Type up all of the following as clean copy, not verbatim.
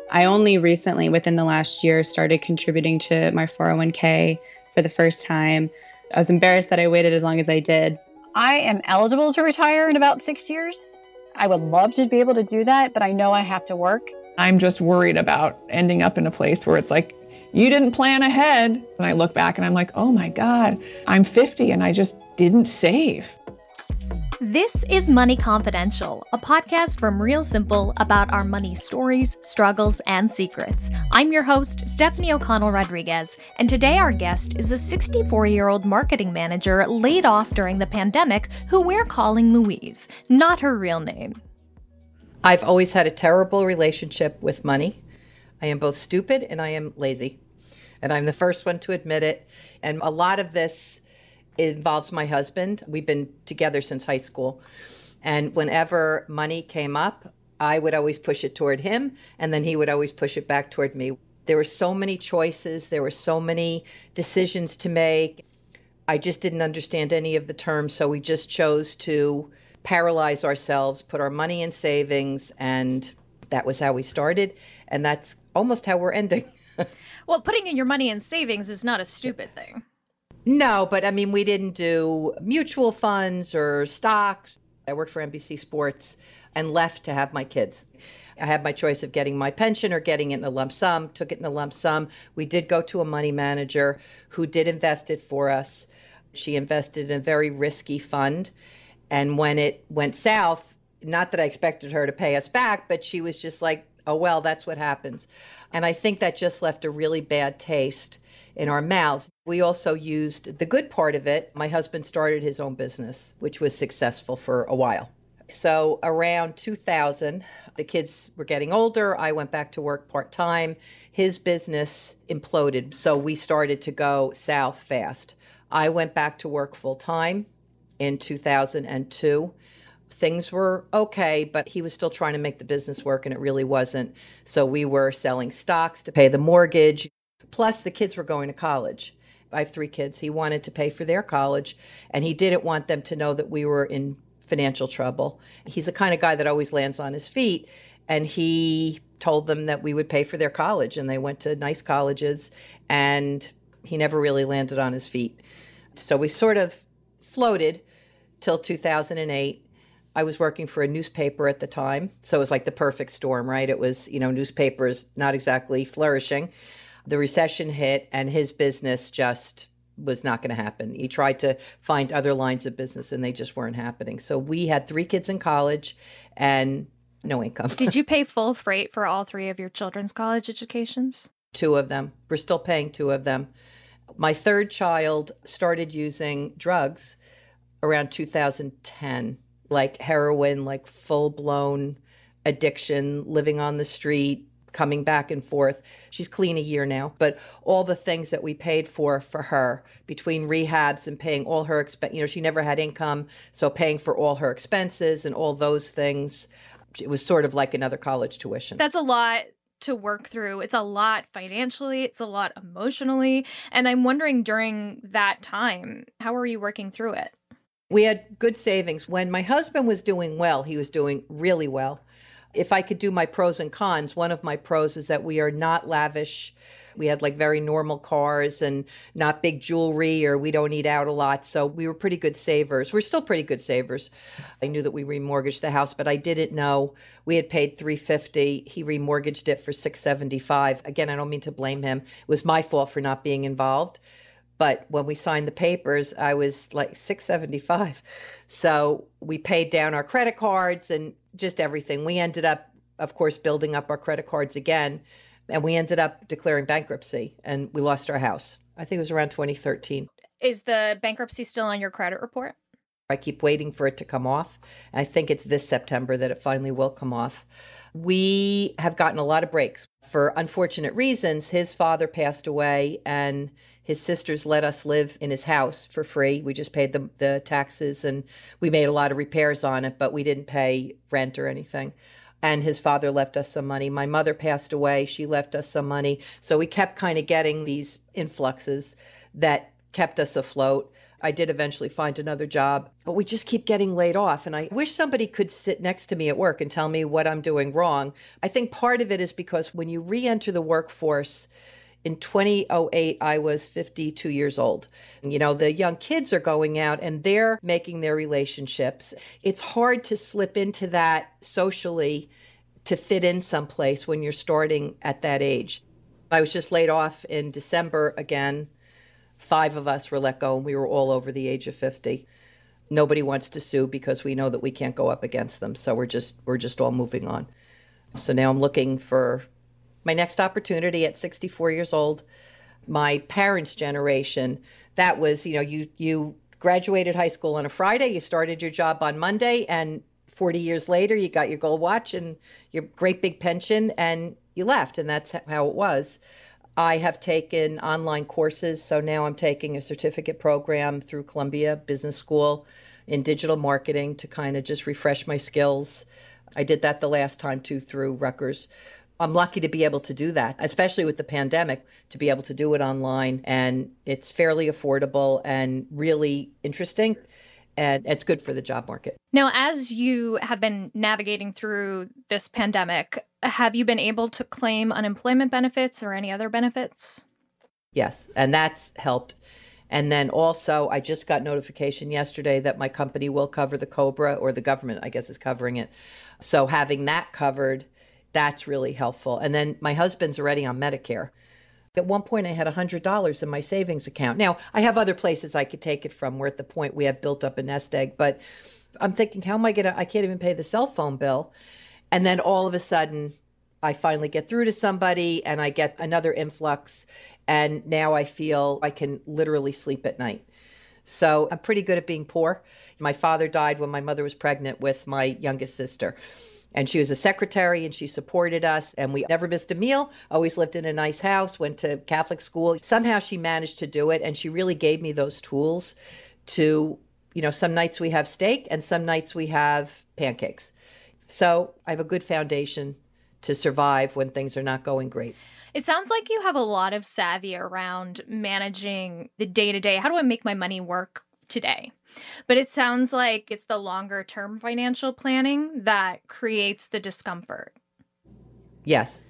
I only recently, within the last year, started contributing to my 401k for the first time. I was embarrassed that I waited as long as I did. I am eligible to retire in about 6 years. I would love to be able to do that, but I know I have to work. I'm just worried about ending up in a place where it's like, you didn't plan ahead. And I look back and I'm like, oh my God, I'm 50 and I just didn't save. This is Money Confidential, a podcast from Real Simple about our money stories, struggles, and secrets. I'm your host, Stephanie O'Connell Rodriguez, and today our guest is a 64-year-old marketing manager laid off during the pandemic who we're calling Louise, not her real name. I've always had a terrible relationship with money. I am both stupid and I am lazy, and I'm the first one to admit it. And a lot of this involves my husband. We've been together since high school. And whenever money came up, I would always push it toward him, and then he would always push it back toward me. There were so many choices. There were so many decisions to make. I just didn't understand any of the terms, so we just chose to paralyze ourselves, put our money in savings, and that was how we started. And that's almost how we're ending. Well, putting in your money in savings is not a stupid thing. No, but I mean, we didn't do mutual funds or stocks. I worked for NBC Sports and left to have my kids. I had my choice of getting my pension or getting it in a lump sum, took it in a lump sum. We did go to a money manager who did invest it for us. She invested in a very risky fund. And when it went south, not that I expected her to pay us back, but she was just like, oh, well, that's what happens. And I think that just left a really bad taste in our mouths. We also used the good part of it. My husband started his own business, which was successful for a while. So around 2000, the kids were getting older. I went back to work part-time. His business imploded, so we started to go south fast. I went back to work full-time in 2002. Things were okay, but he was still trying to make the business work, and it really wasn't. So we were selling stocks to pay the mortgage. Plus, the kids were going to college. I have 3 kids. He wanted to pay for their college, and he didn't want them to know that we were in financial trouble. He's the kind of guy that always lands on his feet, and he told them that we would pay for their college, and they went to nice colleges, and he never really landed on his feet. So we sort of floated till 2008. I was working for a newspaper at the time, so it was like the perfect storm, right? It was, newspapers not exactly flourishing. The recession hit, and his business just was not going to happen. He tried to find other lines of business, and they just weren't happening. So we had 3 kids in college and no income. Did you pay full freight for all 3 of your children's college educations? 2 of them. We're still paying 2 of them. My 3rd child started using drugs around 2010, like heroin, like full-blown addiction, living on the street, coming back and forth. She's clean a year now, but all the things that we paid for her, between rehabs and paying all her she never had income, so paying for all her expenses and all those things, it was sort of like another college tuition. That's a lot to work through. It's a lot financially, it's a lot emotionally, and I'm wondering during that time, how are you working through it? We had good savings. When my husband was doing well, he was doing really well. If I could do my pros and cons, one of my pros is that we are not lavish. We had like very normal cars and not big jewelry, or we don't eat out a lot. So we were pretty good savers. We're still pretty good savers. I knew that we remortgaged the house, but I didn't know we had paid $350. He remortgaged it for $675. Again, I don't mean to blame him. It was my fault for not being involved. But when we signed the papers, I was like $675. So we paid down our credit cards and just everything. We ended up, of course, building up our credit cards again. And we ended up declaring bankruptcy, and we lost our house. I think it was around 2013. Is the bankruptcy still on your credit report? I keep waiting for it to come off. And I think it's this September that it finally will come off. We have gotten a lot of breaks. For unfortunate reasons, his father passed away, and his sisters let us live in his house for free. We just paid the taxes, and we made a lot of repairs on it, but we didn't pay rent or anything. And his father left us some money. My mother passed away. She left us some money. So we kept kind of getting these influxes that kept us afloat. I did eventually find another job, but we just keep getting laid off. And I wish somebody could sit next to me at work and tell me what I'm doing wrong. I think part of it is because when you re-enter the workforce, in 2008, I was 52 years old. You know, the young kids are going out and they're making their relationships. It's hard to slip into that socially to fit in someplace when you're starting at that age. I was just laid off in December again. 5 of us were let go and we were all over the age of 50. Nobody wants to sue because we know that we can't go up against them. So we're just all moving on. So now I'm looking for my next opportunity at 64 years old. My parents' generation, that was, you graduated high school on a Friday, you started your job on Monday, and 40 years later, you got your gold watch and your great big pension, and you left. And that's how it was. I have taken online courses. So now I'm taking a certificate program through Columbia Business School in digital marketing to kind of just refresh my skills. I did that the last time too through Rutgers. I'm lucky to be able to do that, especially with the pandemic, to be able to do it online. And it's fairly affordable and really interesting. And it's good for the job market. Now, as you have been navigating through this pandemic, have you been able to claim unemployment benefits or any other benefits? Yes, and that's helped. And then also, I just got notification yesterday that my company will cover the COBRA, or the government, I guess, is covering it. So having that covered, that's really helpful. And then my husband's already on Medicare. At one point, I had $100 in my savings account. Now, I have other places I could take it from. We're at the point we have built up a nest egg. But I'm thinking, how am I going to, I can't even pay the cell phone bill. And then all of a sudden, I finally get through to somebody and I get another influx. And now I feel I can literally sleep at night. So I'm pretty good at being poor. My father died when my mother was pregnant with my youngest sister. And she was a secretary and she supported us and we never missed a meal, always lived in a nice house, went to Catholic school. Somehow she managed to do it. And she really gave me those tools to, some nights we have steak and some nights we have pancakes. So I have a good foundation to survive when things are not going great. It sounds like you have a lot of savvy around managing the day-to-day. How do I make my money work today? But it sounds like it's the longer term financial planning that creates the discomfort. Yes.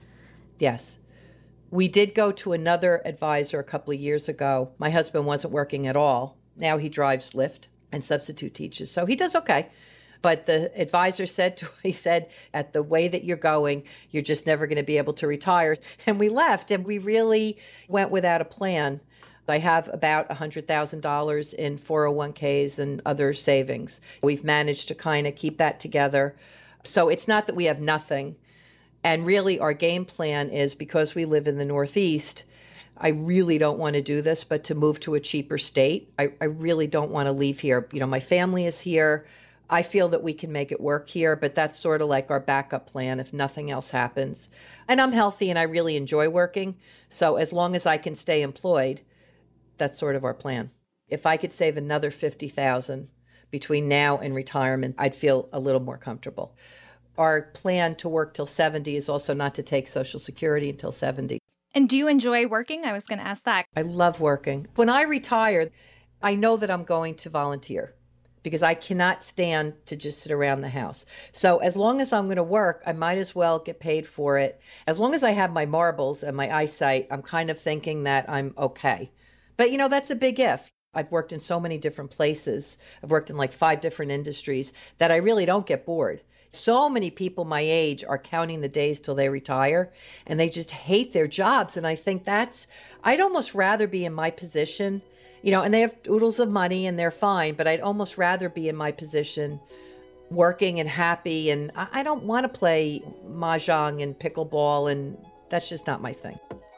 We did go to another advisor a couple of years ago. My husband wasn't working at all. Now he drives Lyft and substitute teaches. So he does okay. But the advisor said, at the way that you're going, you're just never going to be able to retire. And we left and we really went without a plan. I have about $100,000 in 401ks and other savings. We've managed to kind of keep that together. So it's not that we have nothing. And really our game plan is, because we live in the Northeast, I really don't want to do this, but to move to a cheaper state. I really don't want to leave here. My family is here. I feel that we can make it work here, but that's sort of like our backup plan if nothing else happens. And I'm healthy and I really enjoy working. So as long as I can stay employed, that's sort of our plan. If I could save another $50,000 between now and retirement, I'd feel a little more comfortable. Our plan to work till 70 is also not to take Social Security until 70. And do you enjoy working? I was going to ask that. I love working. When I retire, I know that I'm going to volunteer because I cannot stand to just sit around the house. So as long as I'm going to work, I might as well get paid for it. As long as I have my marbles and my eyesight, I'm kind of thinking that I'm okay. But, that's a big if. I've worked in so many different places. I've worked in like 5 different industries that I really don't get bored. So many people my age are counting the days till they retire and they just hate their jobs. And I think I'd almost rather be in my position, and they have oodles of money and they're fine, but I'd almost rather be in my position working and happy. And I don't want to play mahjong and pickleball, and that's just not my thing.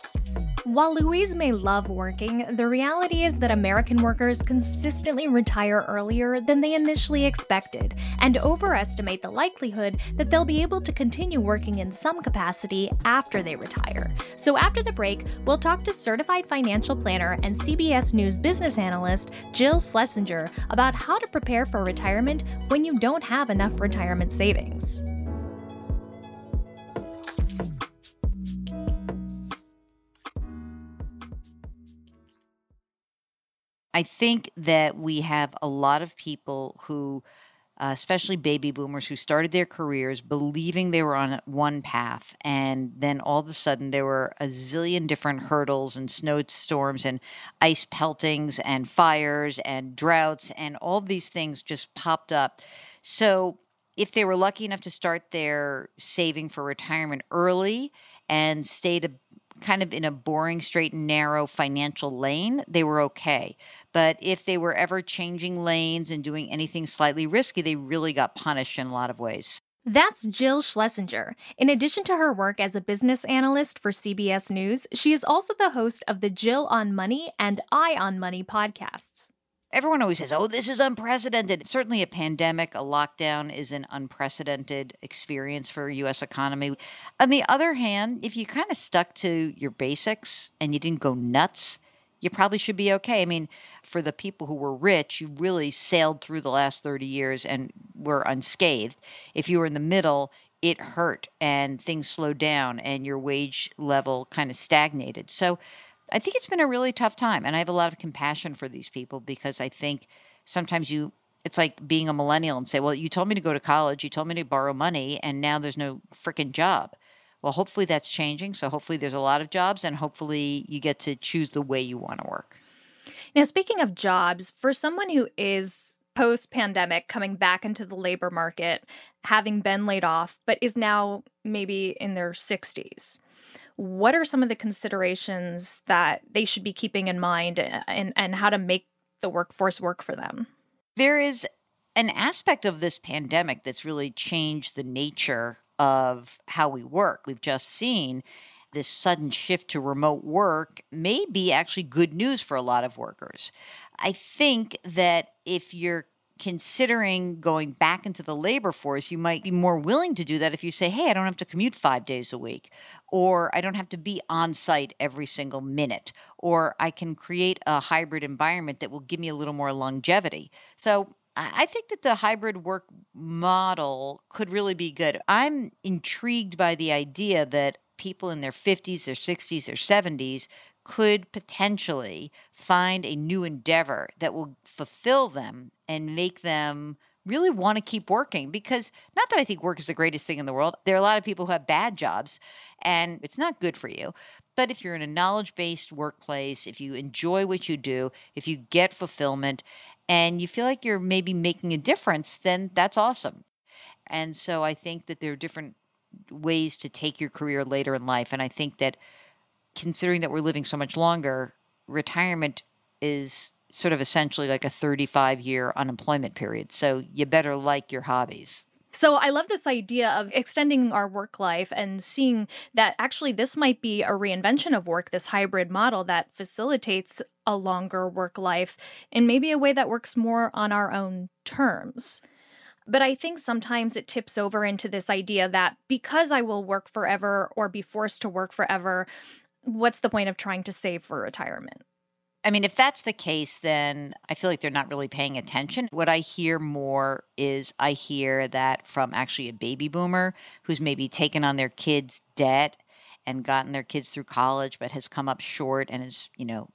While Louise may love working, the reality is that American workers consistently retire earlier than they initially expected and overestimate the likelihood that they'll be able to continue working in some capacity after they retire. So after the break, we'll talk to certified financial planner and CBS News business analyst Jill Schlesinger about how to prepare for retirement when you don't have enough retirement savings. I think that we have a lot of people who, especially baby boomers, who started their careers believing they were on one path. And then all of a sudden, there were a zillion different hurdles and snowstorms and ice peltings and fires and droughts. And all of these things just popped up. So if they were lucky enough to start their saving for retirement early and stayed kind of in a boring, straight and narrow financial lane, they were okay. But if they were ever changing lanes and doing anything slightly risky, they really got punished in a lot of ways. That's Jill Schlesinger. In addition to her work as a business analyst for CBS News, she is also the host of the Jill on Money and Eye on Money podcasts. Everyone always says, oh, this is unprecedented. Certainly a pandemic, a lockdown is an unprecedented experience for U.S. economy. On the other hand, if you kind of stuck to your basics and you didn't go nuts, you probably should be okay. I mean, for the people who were rich, you really sailed through the last 30 years and were unscathed. If you were in the middle, it hurt and things slowed down and your wage level kind of stagnated. So I think it's been a really tough time. And I have a lot of compassion for these people because I think sometimes it's like being a millennial and say, well, you told me to go to college, you told me to borrow money, and now there's no freaking job. Well, hopefully that's changing. So hopefully there's a lot of jobs and hopefully you get to choose the way you want to work. Now, speaking of jobs, for someone who is post-pandemic coming back into the labor market, having been laid off, but is now maybe in their 60s, what are some of the considerations that they should be keeping in mind and how to make the workforce work for them? There is an aspect of this pandemic that's really changed the nature of how we work. We've just seen this sudden shift to remote work may be actually good news for a lot of workers. I think that if you're considering going back into the labor force, you might be more willing to do that if you say, hey, I don't have to commute 5 days a week, or I don't have to be on site every single minute, or I can create a hybrid environment that will give me a little more longevity. So I think that the hybrid work model could really be good. I'm intrigued by the idea that people in their 50s, their 60s, their 70s could potentially find a new endeavor that will fulfill them and make them really want to keep working. Because not that I think work is the greatest thing in the world. There are a lot of people who have bad jobs and it's not good for you. But if you're in a knowledge-based workplace, if you enjoy what you do, if you get fulfillment and you feel like you're maybe making a difference, then that's awesome. And so I think that there are different ways to take your career later in life. And I think that considering that we're living so much longer, retirement is sort of essentially like a 35-year unemployment period. So you better like your hobbies. So I love this idea of extending our work life and seeing that actually this might be a reinvention of work, this hybrid model that facilitates a longer work life in maybe a way that works more on our own terms. But I think sometimes it tips over into this idea that because I will work forever or be forced to work forever, what's the point of trying to save for retirement? I mean, if that's the case, then I feel like they're not really paying attention. What I hear more is I hear that from actually a baby boomer who's maybe taken on their kids' debt and gotten their kids through college, but has come up short and is,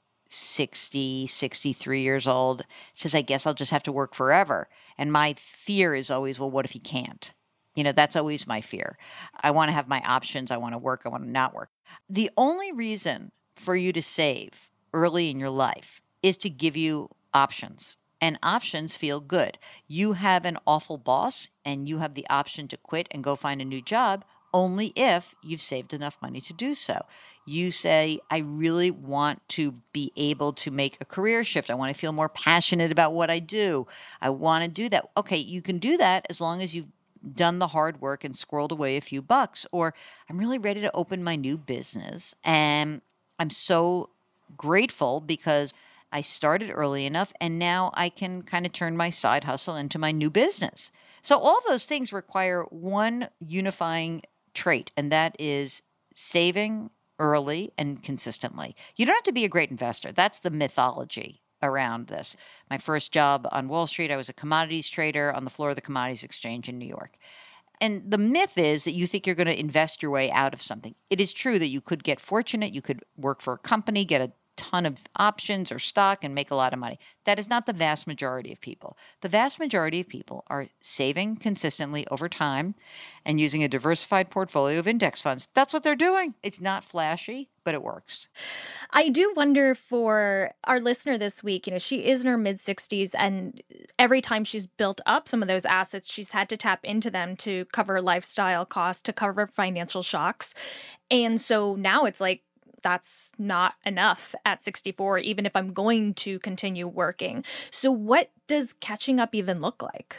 60, 63 years old, says, I guess I'll just have to work forever. And my fear is always, well, what if you can't? That's always my fear. I want to have my options. I want to work. I want to not work. The only reason for you to save early in your life is to give you options. And options feel good. You have an awful boss and you have the option to quit and go find a new job only if you've saved enough money to do so. You say, I really want to be able to make a career shift. I want to feel more passionate about what I do. I want to do that. Okay, you can do that as long as you've done the hard work and squirreled away a few bucks. Or I'm really ready to open my new business. And I'm so grateful because I started early enough and now I can kind of turn my side hustle into my new business. So all those things require one unifying trait, and that is saving early and consistently. You don't have to be a great investor. That's the mythology around this. My first job on Wall Street, I was a commodities trader on the floor of the Commodities Exchange in New York. And the myth is that you think you're going to invest your way out of something. It is true that you could get fortunate, you could work for a company, get a ton of options or stock and make a lot of money. That is not the vast majority of people. The vast majority of people are saving consistently over time and using a diversified portfolio of index funds. That's what they're doing. It's not flashy, but it works. I do wonder for our listener this week, she is in her mid 60s, and every time she's built up some of those assets, she's had to tap into them to cover lifestyle costs, to cover financial shocks. And so now it's like, that's not enough at 64, even if I'm going to continue working. So what does catching up even look like?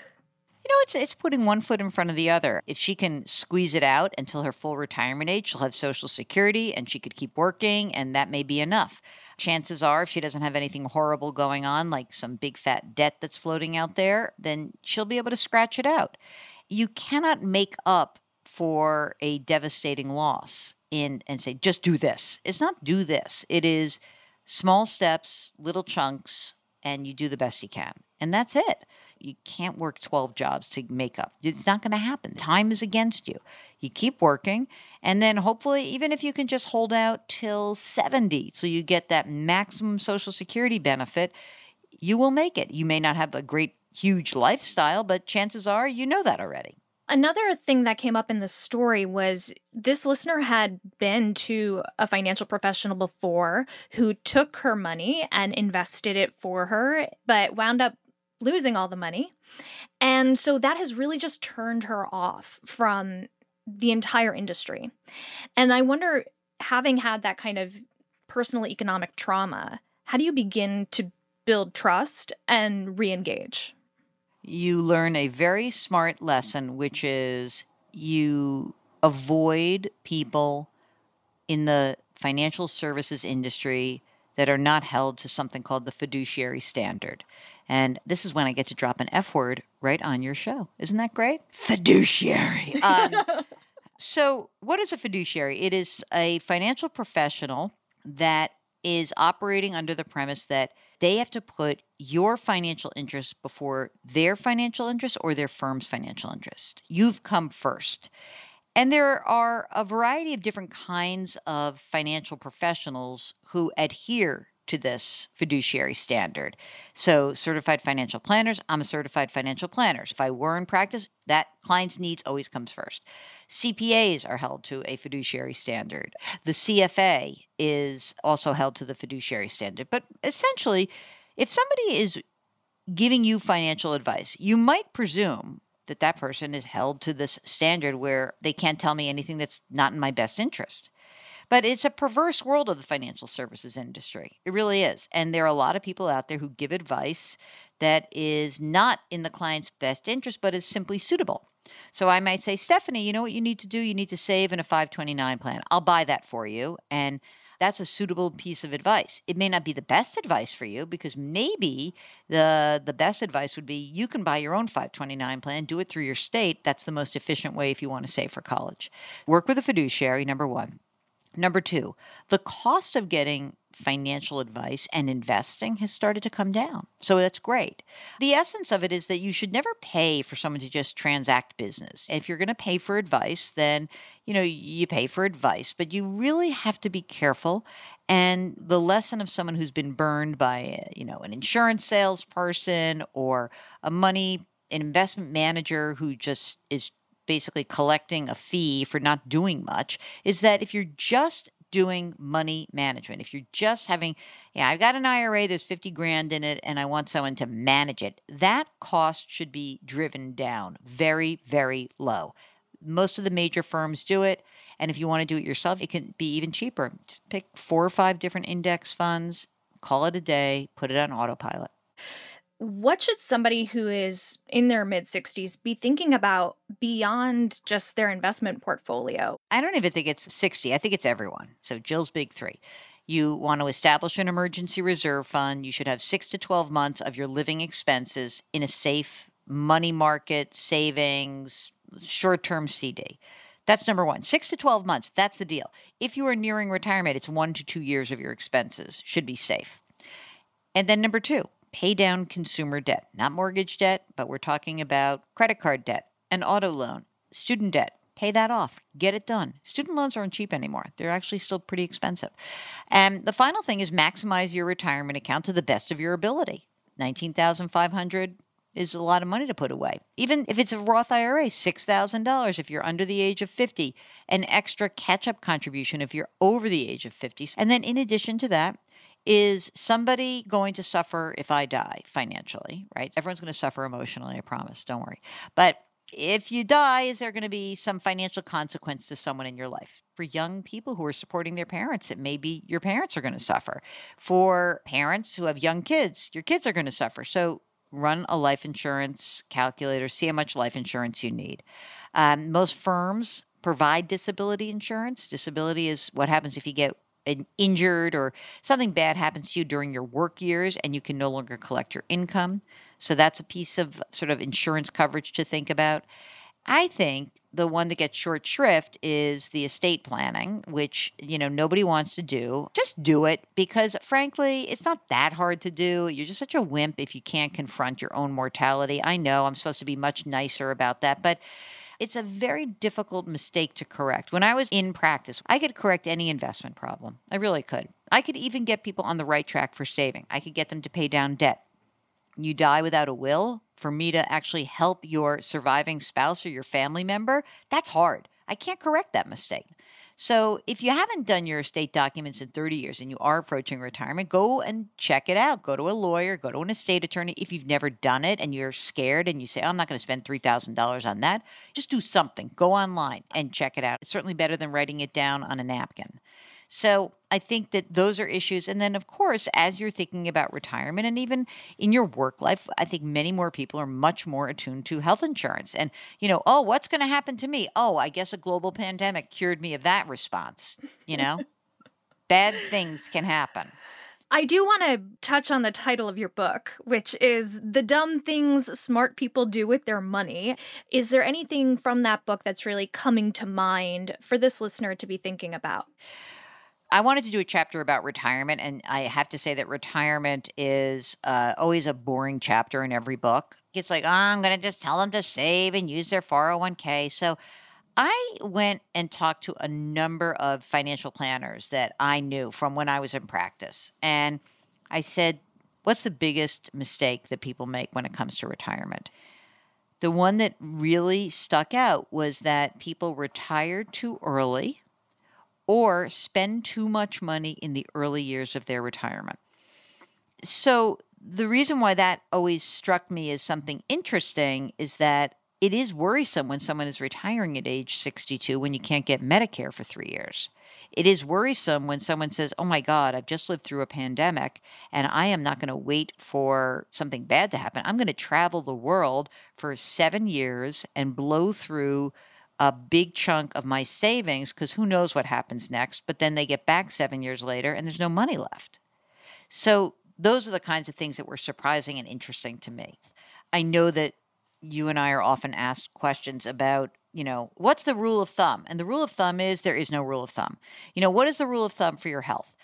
It's putting one foot in front of the other. If she can squeeze it out until her full retirement age, she'll have Social Security and she could keep working, and that may be enough. Chances are, if she doesn't have anything horrible going on, like some big fat debt that's floating out there, then she'll be able to scratch it out. You cannot make up for a devastating loss and say, just do this. It's not do this. It is small steps, little chunks, and you do the best you can. And that's it. You can't work 12 jobs to make up. It's not going to happen. Time is against you. You keep working, and then hopefully, even if you can just hold out till 70, so you get that maximum Social Security benefit, you will make it. You may not have a great, huge lifestyle, but chances are you know that already. Another thing that came up in the story was this listener had been to a financial professional before who took her money and invested it for her, but wound up losing all the money. And so that has really just turned her off from the entire industry. And I wonder, having had that kind of personal economic trauma, how do you begin to build trust and re-engage? You learn a very smart lesson, which is you avoid people in the financial services industry that are not held to something called the fiduciary standard. And this is when I get to drop an F word right on your show. Isn't that great? Fiduciary. So what is a fiduciary? It is a financial professional that is operating under the premise that they have to put your financial interest before their financial interest or their firm's financial interest. You've come first. And there are a variety of different kinds of financial professionals who adhere to this fiduciary standard. So certified financial planners, I'm a certified financial planner. If I were in practice, that client's needs always comes first. CPAs are held to a fiduciary standard. The CFA is also held to the fiduciary standard. But essentially, if somebody is giving you financial advice, you might presume that that person is held to this standard where they can't tell me anything that's not in my best interest. But it's a perverse world of the financial services industry. It really is. And there are a lot of people out there who give advice that is not in the client's best interest, but is simply suitable. So I might say, Stephanie, you know what you need to do? You need to save in a 529 plan. I'll buy that for you. And that's a suitable piece of advice. It may not be the best advice for you, because maybe the best advice would be you can buy your own 529 plan, do it through your state. That's the most efficient way if you want to save for college. Work with a fiduciary, number one. Number two, the cost of getting financial advice and investing has started to come down. So that's great. The essence of it is that you should never pay for someone to just transact business. And if you're going to pay for advice, then, you pay for advice, but you really have to be careful. And the lesson of someone who's been burned by, an insurance salesperson or an investment manager who just is basically collecting a fee for not doing much, is that if you're just doing money management, if you're just having, I've got an IRA, there's 50 grand in it, and I want someone to manage it, that cost should be driven down very, very low. Most of the major firms do it. And if you want to do it yourself, it can be even cheaper. Just pick 4 or 5 different index funds, call it a day, put it on autopilot. What should somebody who is in their mid-60s be thinking about beyond just their investment portfolio? I don't even think it's 60. I think it's everyone. So Jill's big 3. You want to establish an emergency reserve fund. You should have 6 to 12 months of your living expenses in a safe money market, savings, short-term CD. That's number one. 6 to 12 months. That's the deal. If you are nearing retirement, it's 1 to 2 years of your expenses should be safe. And then number 2. Pay down consumer debt, not mortgage debt, but we're talking about credit card debt, an auto loan, student debt. Pay that off. Get it done. Student loans aren't cheap anymore. They're actually still pretty expensive. And the final thing is maximize your retirement account to the best of your ability. $19,500 is a lot of money to put away. Even if it's a Roth IRA, $6,000 if you're under the age of 50, an extra catch-up contribution if you're over the age of 50. And then in addition to that, is somebody going to suffer if I die financially, right? Everyone's going to suffer emotionally, I promise. Don't worry. But if you die, is there going to be some financial consequence to someone in your life? For young people who are supporting their parents, it may be your parents are going to suffer. For parents who have young kids, your kids are going to suffer. So run a life insurance calculator, see how much life insurance you need. Most firms provide disability insurance. Disability is what happens if you get injured or something bad happens to you during your work years and you can no longer collect your income. So that's a piece of sort of insurance coverage to think about. I think the one that gets short shrift is the estate planning, which, nobody wants to do. Just do it because, frankly, it's not that hard to do. You're just such a wimp if you can't confront your own mortality. I know I'm supposed to be much nicer about that, but it's a very difficult mistake to correct. When I was in practice, I could correct any investment problem. I really could. I could even get people on the right track for saving. I could get them to pay down debt. You die without a will, for me to actually help your surviving spouse or your family member, that's hard. I can't correct that mistake. So if you haven't done your estate documents in 30 years and you are approaching retirement, go and check it out. Go to a lawyer, go to an estate attorney. If you've never done it and you're scared and you say, I'm not going to spend $3,000 on that, just do something. Go online and check it out. It's certainly better than writing it down on a napkin. So I think that those are issues. And then, of course, as you're thinking about retirement and even in your work life, I think many more people are much more attuned to health insurance. And, what's going to happen to me? Oh, I guess a global pandemic cured me of that response. Bad things can happen. I do want to touch on the title of your book, which is The Dumb Things Smart People Do with Their Money. Is there anything from that book that's really coming to mind for this listener to be thinking about? I wanted to do a chapter about retirement, and I have to say that retirement is always a boring chapter in every book. It's like, I'm going to just tell them to save and use their 401k. So I went and talked to a number of financial planners that I knew from when I was in practice. And I said, what's the biggest mistake that people make when it comes to retirement? The one that really stuck out was that people retired too early or spend too much money in the early years of their retirement. So the reason why that always struck me as something interesting is that it is worrisome when someone is retiring at age 62 when you can't get Medicare for 3 years. It is worrisome when someone says, oh my God, I've just lived through a pandemic and I am not going to wait for something bad to happen. I'm going to travel the world for 7 years and blow through a big chunk of my savings because who knows what happens next, but then they get back 7 years later and there's no money left. So those are the kinds of things that were surprising and interesting to me. I know that you and I are often asked questions about, what's the rule of thumb? And the rule of thumb is there is no rule of thumb. What is the rule of thumb for your health?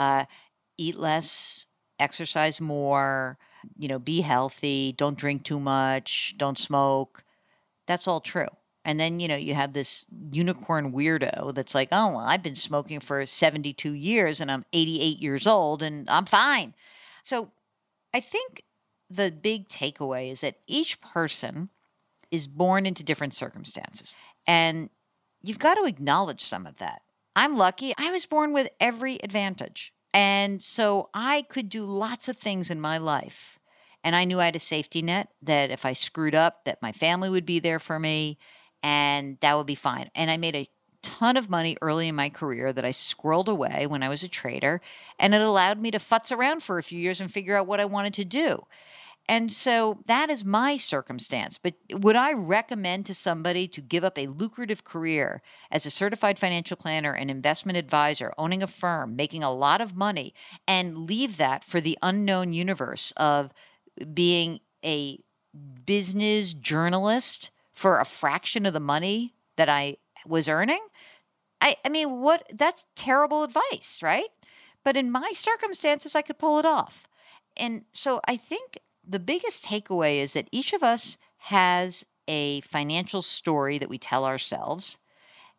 Eat less, exercise more, be healthy, don't drink too much, don't smoke. That's all true. And then, you have this unicorn weirdo that's like, oh, well, I've been smoking for 72 years and I'm 88 years old and I'm fine. So I think the big takeaway is that each person is born into different circumstances. And you've got to acknowledge some of that. I'm lucky. I was born with every advantage. And so I could do lots of things in my life. And I knew I had a safety net that if I screwed up, that my family would be there for me. And that would be fine. And I made a ton of money early in my career that I squirreled away when I was a trader. And it allowed me to futz around for a few years and figure out what I wanted to do. And so that is my circumstance. But would I recommend to somebody to give up a lucrative career as a certified financial planner, an investment advisor, owning a firm, making a lot of money, and leave that for the unknown universe of being a business journalist for a fraction of the money that I was earning? I mean, that's terrible advice, right? But in my circumstances, I could pull it off. And so I think the biggest takeaway is that each of us has a financial story that we tell ourselves.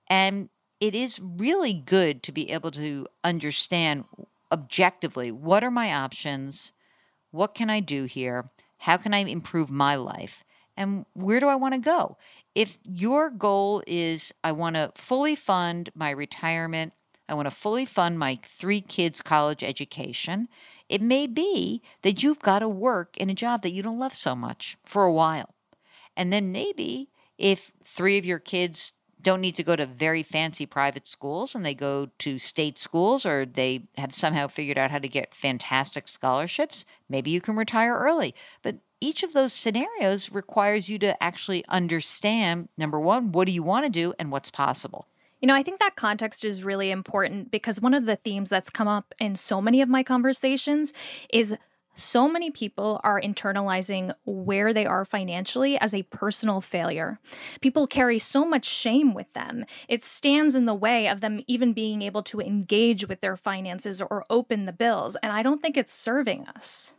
And it is really good to be able to understand objectively, what are my options? What can I do here? How can I improve my life? And where do I want to go? If your goal is, I want to fully fund my retirement, I want to fully fund my 3 kids' college education, it may be that you've got to work in a job that you don't love so much for a while. And then maybe if 3 of your kids don't need to go to very fancy private schools and they go to state schools, or they have somehow figured out how to get fantastic scholarships, maybe you can retire early. But each of those scenarios requires you to actually understand, number one, what do you want to do and what's possible? I think that context is really important because one of the themes that's come up in so many of my conversations is so many people are internalizing where they are financially as a personal failure. People carry so much shame with them. It stands in the way of them even being able to engage with their finances or open the bills. And I don't think it's serving us.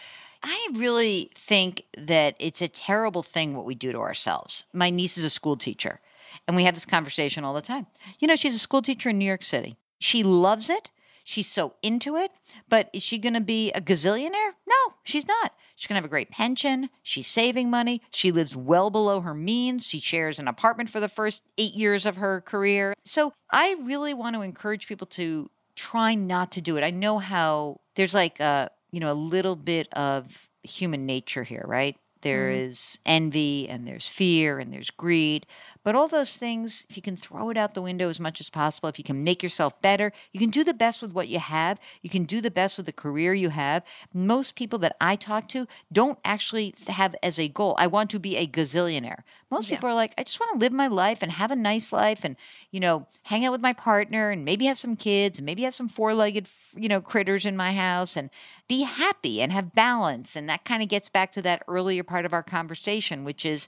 I really think that it's a terrible thing what we do to ourselves. My niece is a school teacher, and we have this conversation all the time. She's a school teacher in New York City. She loves it. She's so into it. But is she going to be a gazillionaire? No, she's not. She's going to have a great pension. She's saving money. She lives well below her means. She shares an apartment for the first 8 years of her career. So I really want to encourage people to try not to do it. I know how there's like a little bit of human nature here, right? There is envy and there's fear and there's greed. But all those things, if you can throw it out the window as much as possible, if you can make yourself better, you can do the best with what you have. You can do the best with the career you have. Most people that I talk to don't actually have as a goal, I want to be a gazillionaire. Most people are like, I just want to live my life and have a nice life and, hang out with my partner and maybe have some kids and maybe have some 4-legged, critters in my house and be happy and have balance. And that kind of gets back to that earlier part of our conversation, which is,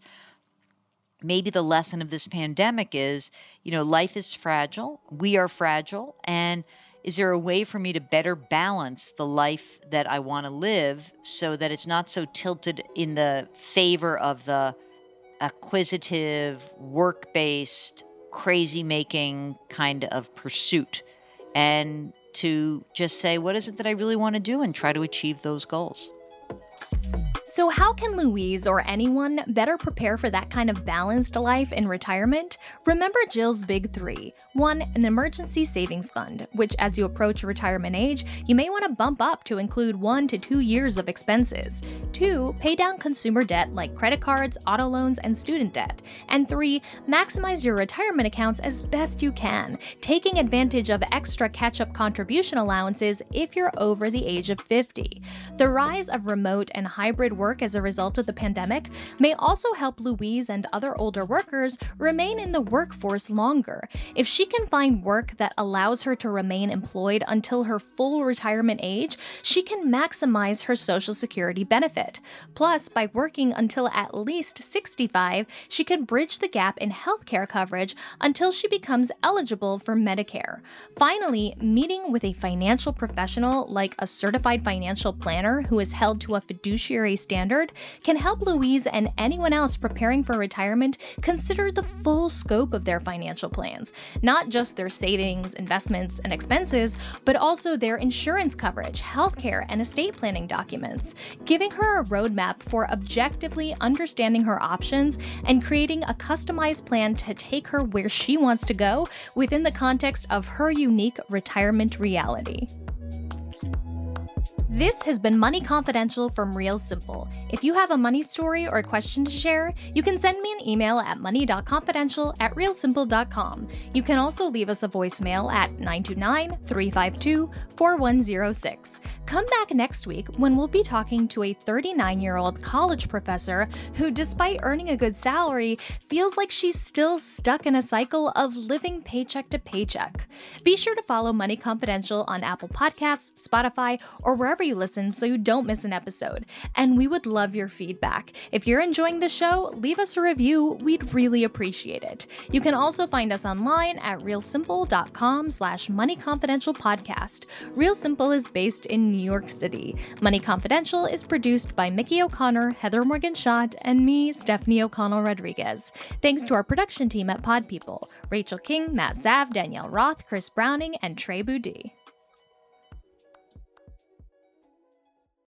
maybe the lesson of this pandemic is, life is fragile. We are fragile. And is there a way for me to better balance the life that I want to live so that it's not so tilted in the favor of the acquisitive, work-based, crazy-making kind of pursuit? And to just say, what is it that I really want to do and try to achieve those goals? So how can Louise or anyone better prepare for that kind of balanced life in retirement? Remember Jill's big 3. 1, an emergency savings fund, which as you approach retirement age, you may want to bump up to include 1 to 2 years of expenses. 2, pay down consumer debt like credit cards, auto loans, and student debt. And 3, maximize your retirement accounts as best you can, taking advantage of extra catch-up contribution allowances if you're over the age of 50. The rise of remote and hybrid work as a result of the pandemic may also help Louise and other older workers remain in the workforce longer. If she can find work that allows her to remain employed until her full retirement age, she can maximize her Social Security benefit. Plus, by working until at least 65, she can bridge the gap in healthcare coverage until she becomes eligible for Medicare. Finally, meeting with a financial professional like a certified financial planner who is held to a fiduciary standard can help Louise and anyone else preparing for retirement consider the full scope of their financial plans, not just their savings, investments, and expenses, but also their insurance coverage, healthcare, and estate planning documents, giving her a roadmap for objectively understanding her options and creating a customized plan to take her where she wants to go within the context of her unique retirement reality. This has been Money Confidential from Real Simple. If you have a money story or a question to share, you can send me an email at money.confidential@realsimple.com. You can also leave us a voicemail at 929-352-4106. Come back next week when we'll be talking to a 39-year-old college professor who, despite earning a good salary, feels like she's still stuck in a cycle of living paycheck to paycheck. Be sure to follow Money Confidential on Apple Podcasts, Spotify, or wherever you listen so you don't miss an episode. And we would love your feedback. If you're enjoying the show, leave us a review. We'd really appreciate it. You can also find us online at realsimple.com/moneyconfidentialpodcast. Real Simple is based in New New York City. Money Confidential is produced by Mickey O'Connor, Heather Morgan-Schott, and me, Stephanie O'Connell Rodriguez. Thanks to our production team at Pod People, Rachel King, Matt Zav, Danielle Roth, Chris Browning, and Trey Boudie.